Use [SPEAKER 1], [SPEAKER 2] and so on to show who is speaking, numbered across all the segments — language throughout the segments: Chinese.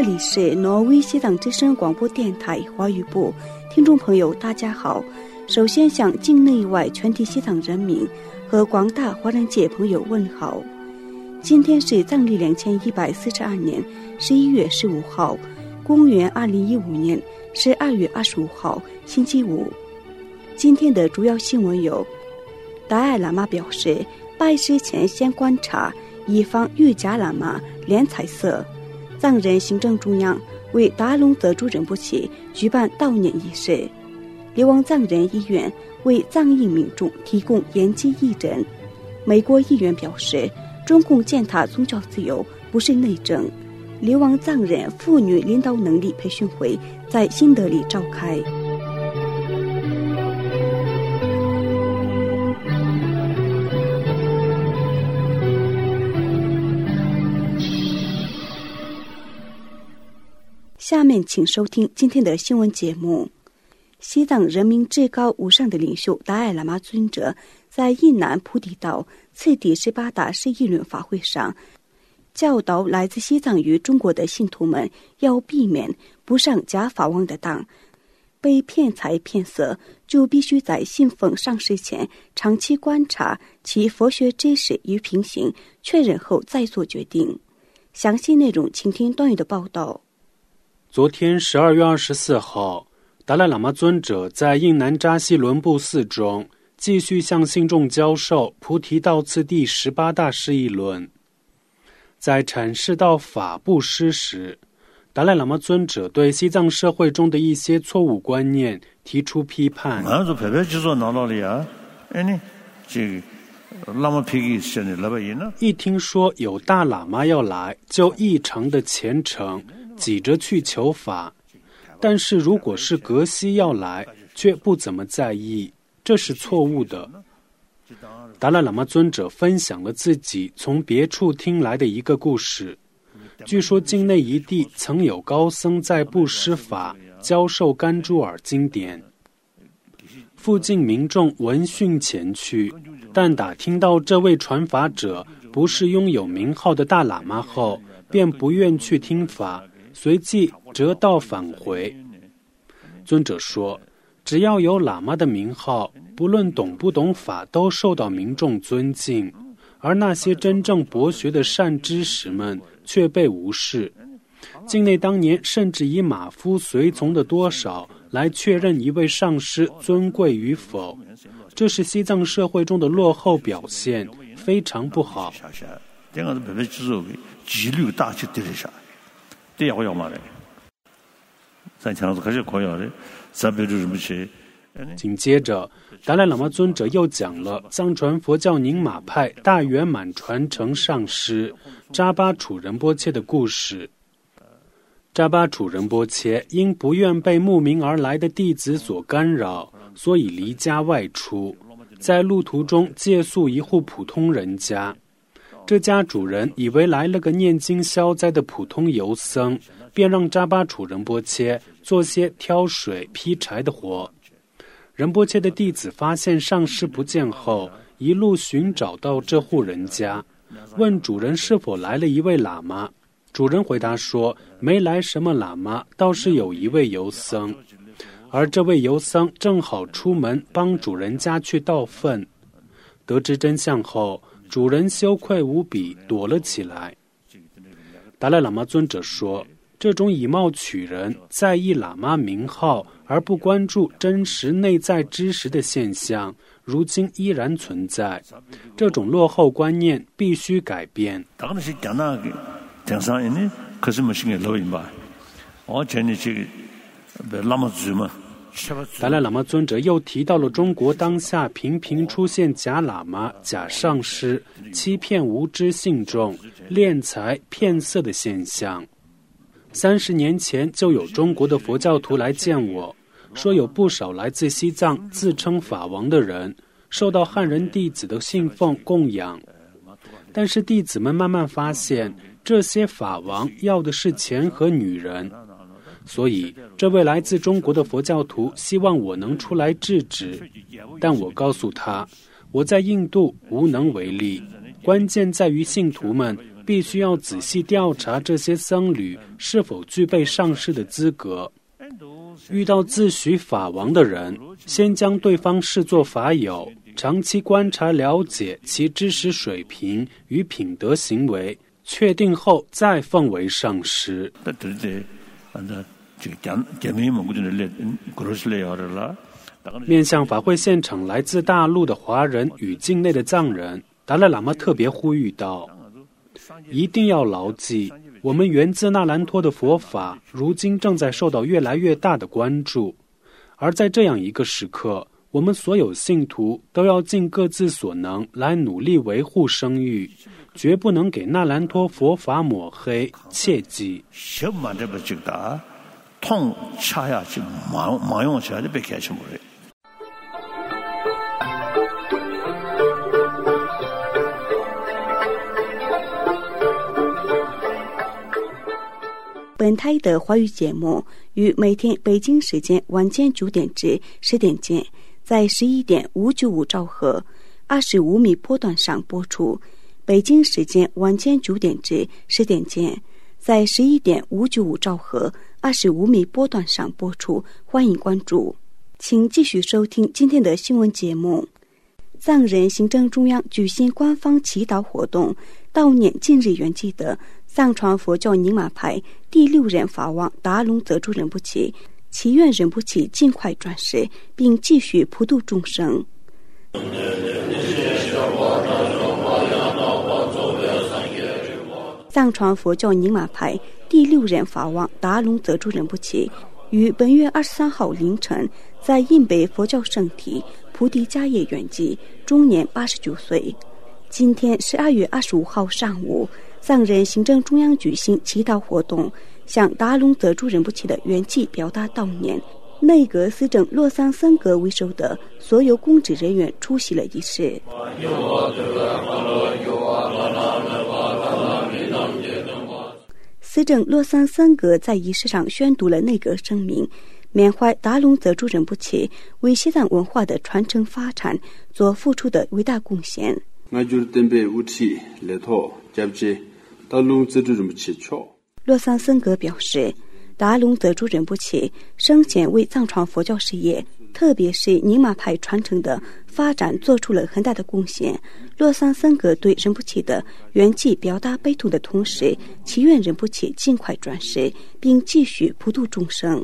[SPEAKER 1] 这里是挪威西藏之声广播电台华语部，听众朋友大家好。首先向境内外全体西藏人民和广大华人界朋友问好。今天是藏历2142年11月15号，公元2015年12月25号，星期五。今天的主要新闻有：达赖喇嘛表示，拜师前先观察，以防遇假喇嘛敛财色。藏人行政中央为达隆德主仁波切举办悼念仪式。流亡藏人医院为藏裔民众提供延期义诊。美国议员表示，中共践踏宗教自由不是内政。流亡藏人妇女领导能力培训会在新德里召开。下面请收听今天的新闻节目。西藏人民至高无上的领袖达赖喇嘛尊者在印南菩提道次第18大释义论法会上教导来自西藏与中国的信徒们要避免不上假法王的当，被骗财骗色就必须在信奉上师前长期观察其佛学知识与品行，确认后再做决定。详细内容请听段誉的报道。
[SPEAKER 2] 昨天12月24号，达赖喇嘛尊者在印南扎西伦布寺中继续向信众教授菩提道次第18大释义论。在阐释到法布施时，达赖喇嘛尊者对西藏社会中的一些错误观念提出批判。一听说有大喇嘛要来，就异常的虔诚，挤着去求法。但是如果是格西要来，却不怎么在意，这是错误的。达赖喇嘛尊者分享了自己从别处听来的一个故事。据说境内一地曾有高僧在布施法教授甘珠尔经典，附近民众闻讯前去，但打听到这位传法者不是拥有名号的大喇嘛后，便不愿去听法，随即折道返回。尊者说，只要有喇嘛的名号，不论懂不懂法，都受到民众尊敬，而那些真正博学的善知识们却被无视。境内当年甚至以马夫随从的多少来确认一位上师尊贵与否，这是西藏社会中的落后表现，非常不好。紧接着，达赖喇嘛尊者又讲了藏传佛教宁玛派大圆满传承上师扎巴楚仁波切的故事。扎巴楚仁波切因不愿被慕名而来的弟子所干扰，所以离家外出，在路途中借宿一户普通人家。这家主人以为来了个念经消灾的普通游僧，便让扎巴楚仁波切做些挑水劈柴的活。仁波切的弟子发现上师不见后，一路寻找到这户人家，问主人是否来了一位喇嘛。主人回答说，没来什么喇嘛，倒是有一位游僧。而这位游僧正好出门帮主人家去倒粪。得知真相后，主人羞愧无比，躲了起来。达赖喇嘛尊者说，这种以貌取人、在意喇嘛名号而不关注真实内在知识的现象，如今依然存在。这种落后观念必须改变。达赖喇嘛尊者又提到了中国当下频频出现假喇嘛、假上师、欺骗无知信众、敛财骗色的现象。30年前就有中国的佛教徒来见我，说有不少来自西藏自称法王的人受到汉人弟子的信奉供养，但是弟子们慢慢发现，这些法王要的是钱和女人，所以这位来自中国的佛教徒希望我能出来制止。但我告诉他， 我在印度无能为力，关键在于信徒们必须要仔细调查这些僧侣是否具备上师的资格。遇到自诩法王的人，先将对方视作法友，长期观察了解其知识水平与品德行为，确定后再奉为上师。面向法会现场来自大陆的华人与境内的藏人，达赖喇嘛特别呼吁道，一定要牢记，我们源自那兰托的佛法如今正在受到越来越大的关注，而在这样一个时刻，我们所有信徒都要尽各自所能来努力维护声誉，绝不能给那兰托佛法抹黑，切记。
[SPEAKER 1] 本台的华语节目于每天北京时间晚间9点至10点间，在11.595兆赫25米波段上播出；北京时间晚间9点至10点间，在11.595兆赫25米波段上播出。欢迎关注，请继续收听今天的新闻节目。藏人行政中央举行官方祈祷活动，悼念近日圆寂的藏传佛教宁玛派第6任法王达隆泽珠仁波切，祈愿仁波切尽快转世，并继续普度众生。藏传佛教宁玛派第6任法王达隆泽珠仁波切于本月23号凌晨在印北佛教圣体菩提迦叶圆寂，终年89岁。今天12月25号上午，藏人行政中央举行祈祷活动，向达隆泽珠仁波切的圆寂表达悼念。内阁司政洛桑僧格为首的所有公职人员出席了仪式。司政洛桑僧格在仪式上宣读了内阁声明，缅怀达隆泽珠仁波切为西藏文化的传承发展所付出的伟大贡献。洛桑僧格表示，达隆泽珠仁波切生前为藏传佛教事业，特别是宁玛派传承的发展做出了很大的贡献。洛桑僧格对仁波切的圆寂表达悲痛的同时，祈愿仁波切尽快转世，并继续普度众生。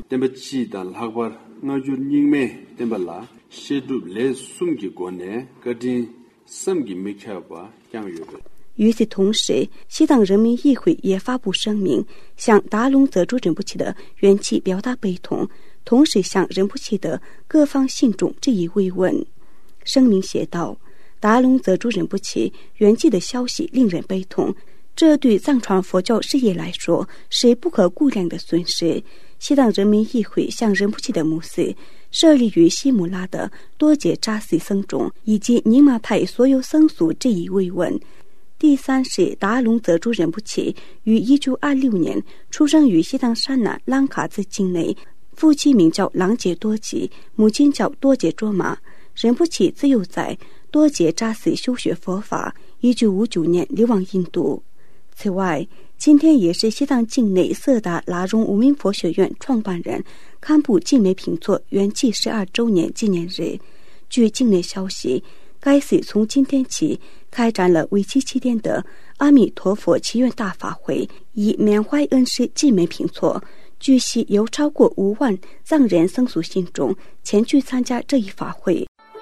[SPEAKER 1] 与此同时，西藏人民议会也发布声明，向达隆泽珠仁波切的圆寂表达悲痛，同时向仁波切的各方信众致以慰问。声明写道，达隆泽珠仁波切圆寂的消息令人悲痛，这对藏传佛教事业来说是不可估量的损失。西藏人民议会向仁波切的墓寺、设立于西姆拉的多杰扎西僧众以及宁玛派所有僧俗致以慰问。第三是达隆泽珠仁波切于1926年出生于西藏山南朗卡孜境内，父亲名叫朗杰多吉，母亲叫多杰卓玛。仁波切自幼在多杰扎西修学佛法，1959年流亡印度。此外，今天也是西藏境内色达拉荣无名佛学院创办人堪布净美品措圆寂12周年纪念日。据境内消息，该寺从今天起开展了为期7天的阿弥陀佛祈愿大法会，以缅怀恩师净美品措。据悉有超过5万藏人僧俗信众前去参加这一法会。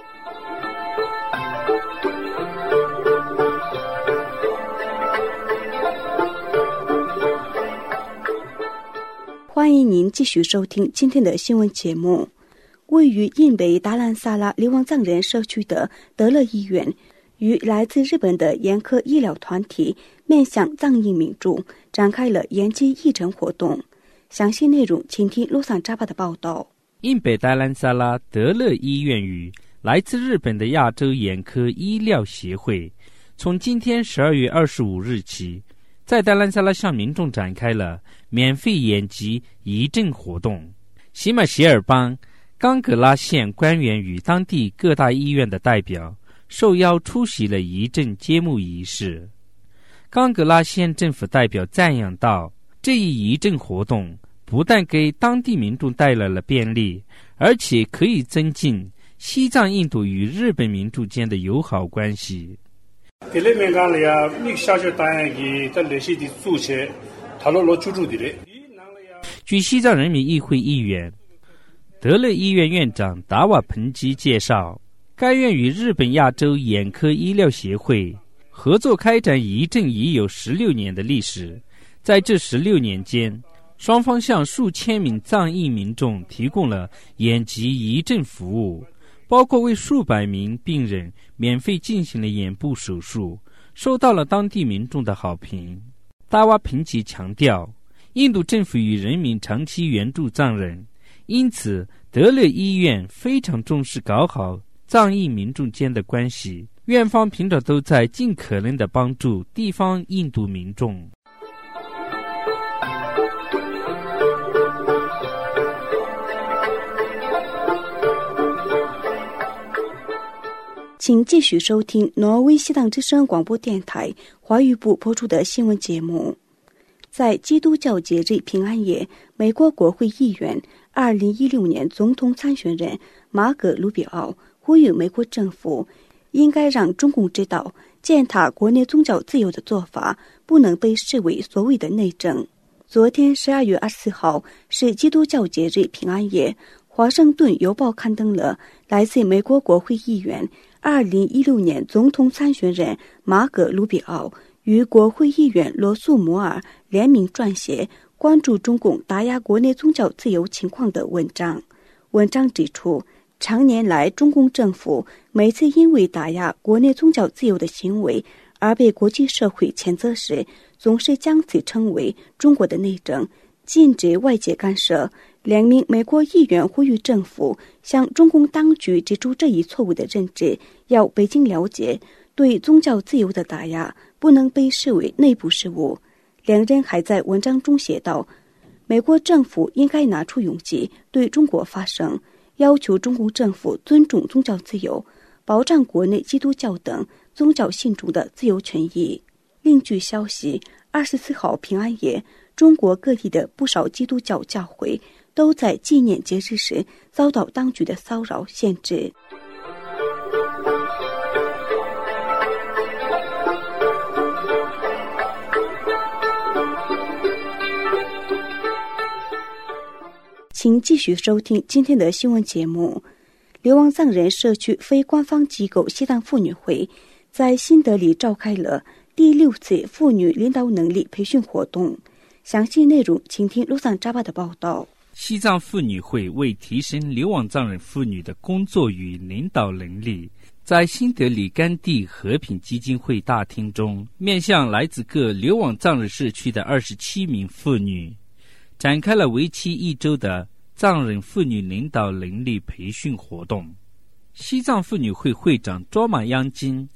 [SPEAKER 1] 欢迎您继续收听今天的新闻节目。位于印北达兰萨拉流亡藏人社区的德乐医院，与来自日本的眼科医疗团体面向藏印民众展开了延期义诊活动。详细内容请听陆桑扎巴的报道。
[SPEAKER 3] 印北达兰萨拉德乐医院与来自日本的亚洲眼科医疗协会，从今天12月25日起，在达兰萨拉向民众展开了免费眼疾义诊活动。喜马歇尔邦冈格拉县官员与当地各大医院的代表受邀出席了仪证揭幕仪式。冈格拉县政府代表赞扬道，这一仪证活动不但给当地民众带来了便利，而且可以增进西藏印度与日本民众间的友好关系。据西藏人民议会议员德勒医院院长达瓦彭基介绍，该院与日本亚洲眼科医疗协会合作开展仪证已有16年的历史。在这16年间，双方向数千名藏裔民众提供了眼疾仪证服务，包括为数百名病人免费进行了眼部手术，受到了当地民众的好评。达瓦彭基强调，印度政府与人民长期援助藏人，因此德勒医院非常重视搞好藏裔民众间的关系，院方平常都在尽可能地帮助地方印度民众。
[SPEAKER 1] 请继续收听挪威西藏之声广播电台华语部播出的新闻节目。在基督教节日平安夜，美国国会议员2016年总统参选人马可·鲁比奥呼吁美国政府应该让中共知道，践踏国内宗教自由的做法不能被视为所谓的内政。昨天12月24号是基督教节日平安夜，华盛顿邮报刊登了来自美国国会议员2016年总统参选人马可·鲁比奥与国会议员罗素摩尔联名撰写关注中共打压国内宗教自由情况的文章。文章指出，常年来中共政府每次因为打压国内宗教自由的行为而被国际社会谴责时，总是将此称为中国的内政，禁止外界干涉。2名美国议员呼吁政府向中共当局指出这一错误的认知，要北京了解，对宗教自由的打压不能被视为内部事务。2人还在文章中写道，美国政府应该拿出勇气对中国发声，要求中共政府尊重宗教自由，保障国内基督教等宗教信众的自由权益。另据消息，24号平安夜，中国各地的不少基督教教会都在纪念节日时遭到当局的骚扰限制。请继续收听今天的新闻节目。流亡藏人社区非官方机构西藏妇女会在新德里召开了第6次妇女领导能力培训活动。详细内容请听陆桑扎巴的报道。
[SPEAKER 3] 西藏妇女会为提升流亡藏人妇女的工作与领导能力，在新德里甘地和平基金会大厅中，面向来自各流亡藏人社区的27名妇女，展开了为期1周的藏人妇女领导能力培训活动。西藏妇女会会长卓玛央金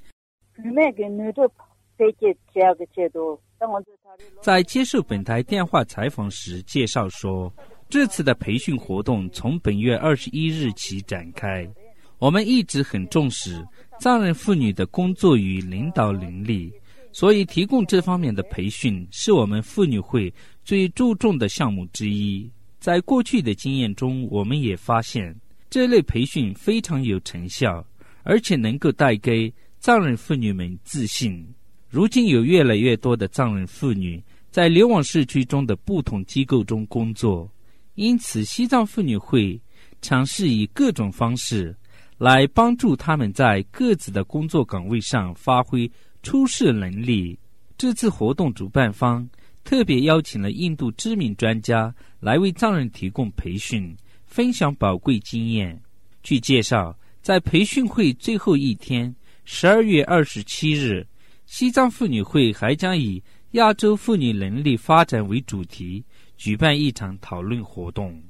[SPEAKER 3] 在接受本台电话采访时介绍说，这次的培训活动从本月21日起展开，我们一直很重视藏人妇女的工作与领导能力，所以提供这方面的培训是我们妇女会最注重的项目之一。在过去的经验中，我们也发现这类培训非常有成效，而且能够带给藏人妇女们自信。如今有越来越多的藏人妇女在流亡社区中的不同机构中工作，因此西藏妇女会尝试以各种方式来帮助他们在各自的工作岗位上发挥出色能力。这次活动主办方特别邀请了印度知名专家来为藏人提供培训，分享宝贵经验。据介绍，在培训会最后一天12月27日，西藏妇女会还将以亚洲妇女能力发展为主题，举办一场讨论活动。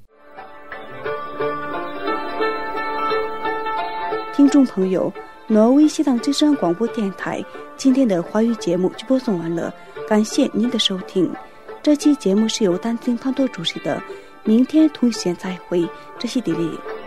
[SPEAKER 1] 听众朋友，挪威西藏之声广播电台今天的华语节目就播送完了，感谢您的收听。这期节目是由丹津潘多主持的，明天同一时间再会，这是迪丽。